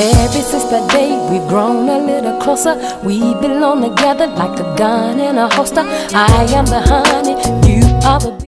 Ever since that day, we've grown a little closer. We belong together like a gun and a holster. I am the honey, you are the